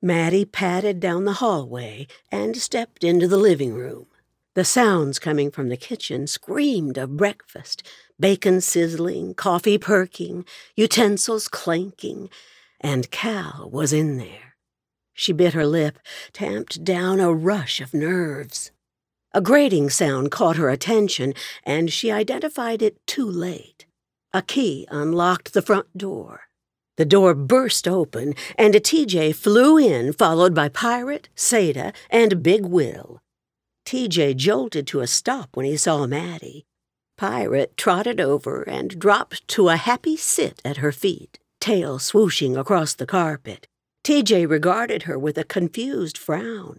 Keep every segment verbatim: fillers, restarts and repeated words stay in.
Maddie padded down the hallway and stepped into the living room. The sounds coming from the kitchen screamed of breakfast, bacon sizzling, coffee perking, utensils clanking, and Cal was in there. She bit her lip, tamped down a rush of nerves. A grating sound caught her attention, and she identified it too late. A key unlocked the front door. The door burst open, and a T J flew in, followed by Pirate, Seda, and Big Will. T J jolted to a stop when he saw Maddie. Pirate trotted over and dropped to a happy sit at her feet, tail swooshing across the carpet. T J regarded her with a confused frown.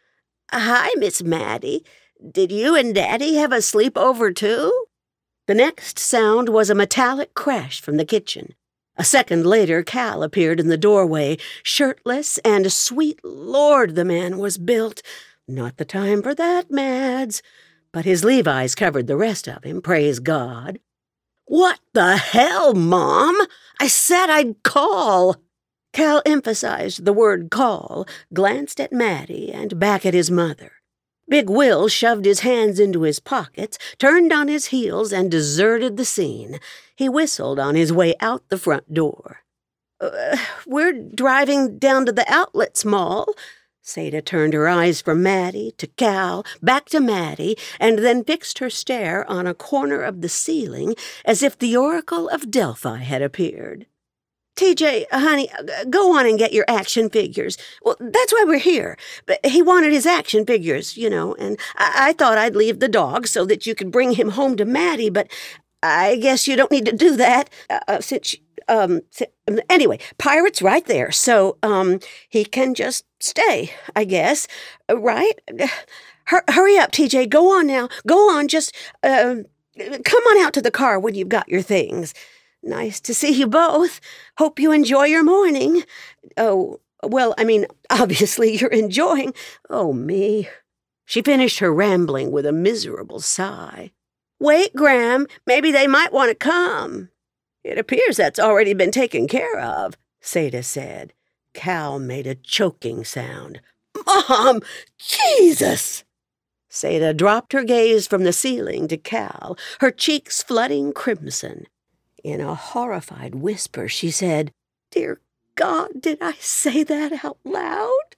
"Hi, Miss Maddie. Did you and Daddy have a sleepover too?" The next sound was a metallic crash from the kitchen. A second later, Cal appeared in the doorway, shirtless, and sweet Lord, the man was built. Not the time for that, Mads. But his Levi's covered the rest of him, praise God. "What the hell, Mom? I said I'd call." Cal emphasized the word call, glanced at Maddie, and back at his mother. Big Will shoved his hands into his pockets, turned on his heels, and deserted the scene. He whistled on his way out the front door. Uh, we're driving down to the Outlets Mall." Seda turned her eyes from Maddie to Cal, back to Maddie, and then fixed her stare on a corner of the ceiling as if the Oracle of Delphi had appeared. "T J, honey, go on and get your action figures. Well, that's why we're here. But he wanted his action figures, you know, and I, I thought I'd leave the dog so that you could bring him home to Maddie, but I guess you don't need to do that, uh, since, um, anyway, Pirate's right there, so, um, he can just stay, I guess, right? Hur- hurry up, T J, go on now, go on, just, uh, come on out to the car when you've got your things. Nice to see you both. Hope you enjoy your morning. Oh, well, I mean, obviously you're enjoying. Oh, me." She finished her rambling with a miserable sigh. "Wait, Graham, maybe they might want to come." "It appears that's already been taken care of," Seda said. Cal made a choking sound. "Mom! Jesus!" Seda dropped her gaze from the ceiling to Cal, her cheeks flooding crimson. In a horrified whisper, she said, "Dear God, did I say that out loud?"